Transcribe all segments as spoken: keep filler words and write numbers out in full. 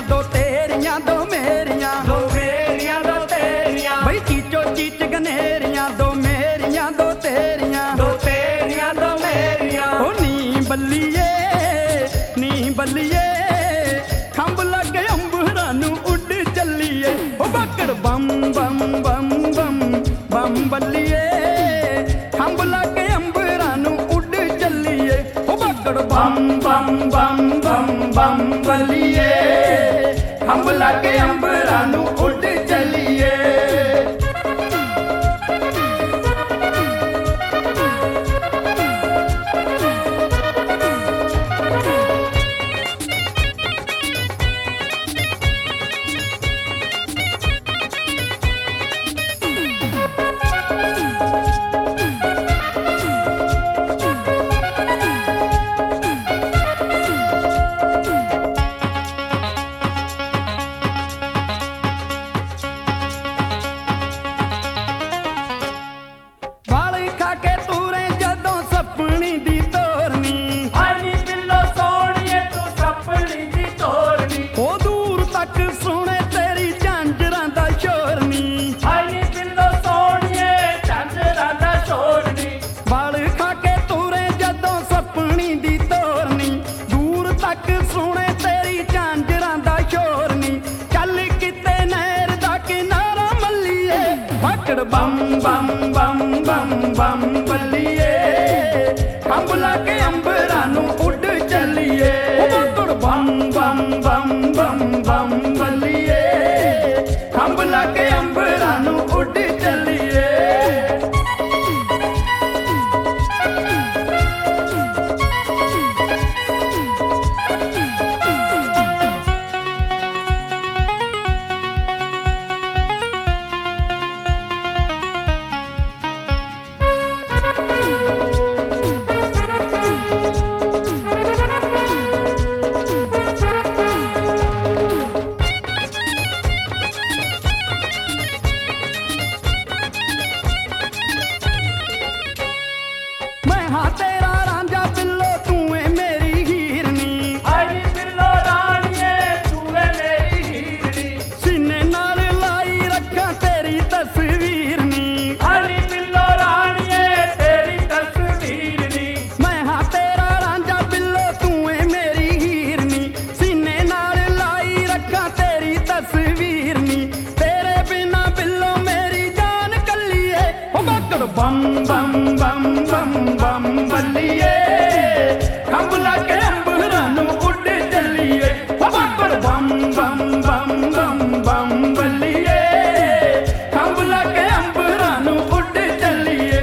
दो तेरियां दो मेरियां, दो मेरियां दो तेरियां, बई चीचो चीच गनेरियां दो मेरियां दो तेरियां, दो तेरियां दो मेरियां। ओ नी बल्लिए नी बल्लिए खंब लगे अंबरां नू उड़ चलिए, ओ बकड़ बम बम बम बम बम बल्लिए खंब लगे अंबरां नू उड़ चलिए, ओ बकड़ बम बम बम बम बम बल्लिए खंब लगे अंबरां नू उड़ चलिए। बम बम बम बम बम बल्लिए खंब लगे अंबरां नू उड़ चलिए, बम बम बम बम बम बल्लिए खंब लगे अंबरां नू उड़ चलिए। हाँ तेरा रांझा बिल्लो तू है मेरी हीरनी, आई बिल्लो रानिए तू है मेरी हीरनी, सीने नाल लाई रखा तेरी तस्वीर नी, आई बिल्लो रानिए तेरी तस्वीर नी। मैं हाँ तेरा रांझा बिल्लो तू है मेरी हीरनी, सीने नाल लाई रखा तेरी तस्वीर नी, तेरे बिना बिल्लो मेरी जान कली है, ओ बकड़ बम बम बम बम बम बल्लिए खंब लगे अंबरां नू उड़ चलिए, ओ बकड़ बम बम बम बम बम बल्लिए खंब लगे अंबरां नू उड़ चलिए।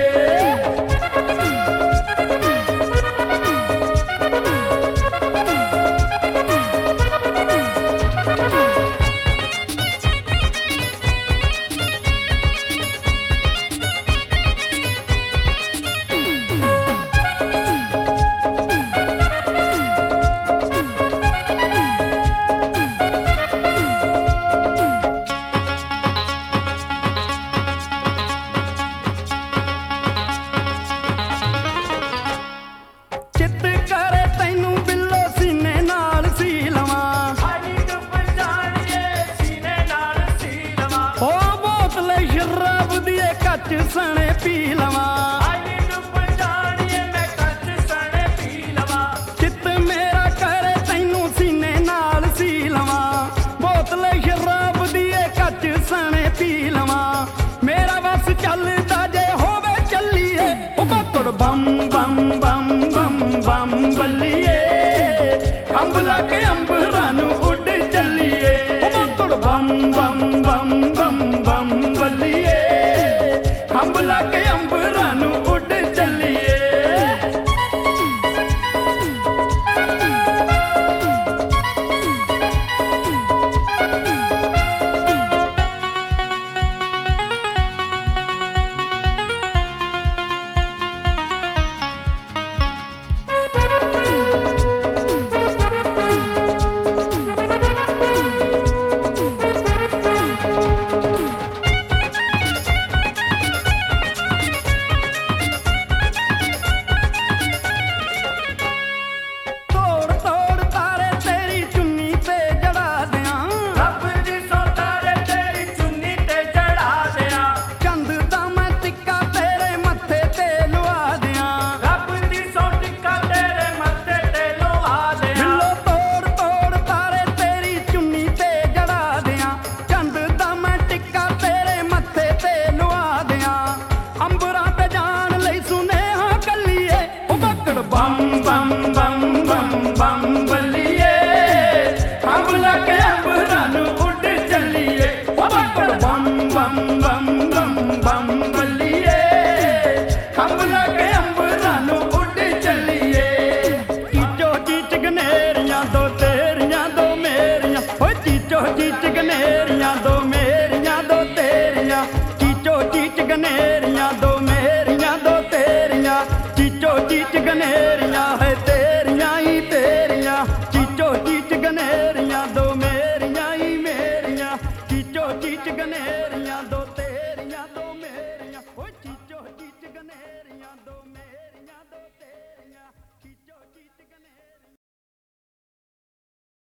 चित करे तैनू बिल्लो सीने नाल सी लवां, आई डुब जानिए सीने नाल सी लवां, ओ बोतल शराब दी कच सने पी लवां, आई डुब जानिए मैं कच सने पी लवां। चित मेरा करे तैनू सीने नाल सी लवां, बोतल शराब दी कच सने पी लवां, मेरा बस चलदा जे होवे चलिए, ओ बकड़ बम बम बम बम बम बल्लिए खंब लगे अंबरां नू उड़ चलिए, ओ बकड़ बम बम बम बम बम बल्लिए खंब लगे अंबरां नू उड़ चलिए। ਗਨੇਰੀਆਂ, ਦੋ ਮੇਰੀਆਂ ਦੋ ਤੇਰੀਆਂ, ਚੀਚੋ ਚੀਚ ਗਨੇਰੀਆਂ ਹੈ ਤੇ